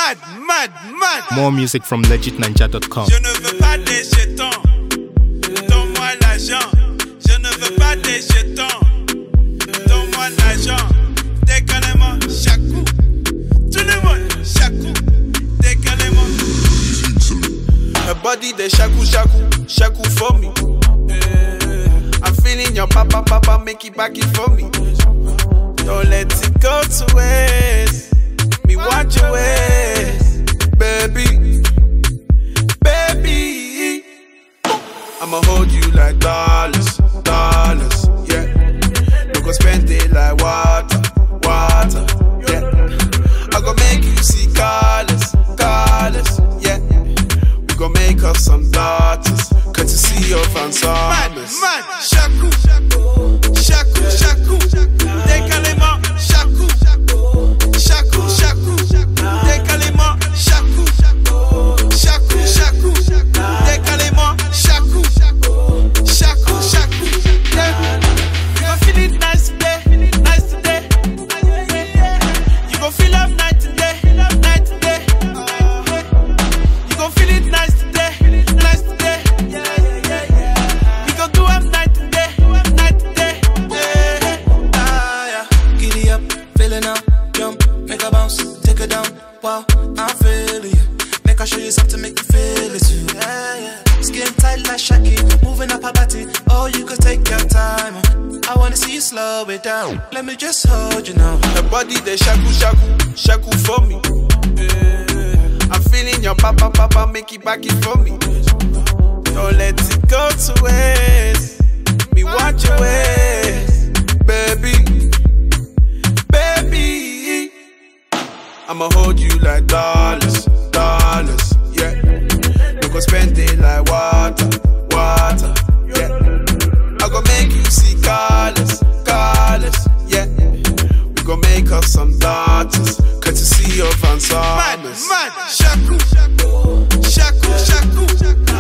More music from legitninja.com. Je ne veux pas des jetons, donne-moi l'argent. Je ne veux pas des jetons, donne-moi l'argent. Décalez-moi, chaque coup. Tout le monde, chaque coup. Décalez-moi. Her body, they shaku, shaku for me. I'm feeling your papa, make it back it for me. Don't let it go to waste. Me want your ways, baby. I'ma hold you like dollars, yeah. We gon' spend it like water, yeah. I gon' make you see colors, yeah. We gon' make us some daughters, cause to see your fans man. Shaku, décalez-moi, shaku, décalez-moi, shaku, décalez-moi, shaku, yeah. You gon' feel it nice today, You gon' feel up night today, You gon' feel it nice today, We gon' do up night today, yeah. Giddy up, feeling up, jump, make a bounce, take it down. Wow, I'm feeling you. Make I show you something, make you feel it too. Yeah. Skin tight like Shaki, moving up her body. Oh, you could take your time. I wanna see you slow it down. Let me just hold you now. Her body, they shaku for me. I'm feeling your papa, make it back it for me. Don't let it go to waste. Me want your ways, baby. I'ma hold you like dollars, yeah. We gon' spend it like water, yeah. I gon' make you see colors, yeah. We gon' make us some daughters, cause to see your fans are shaku,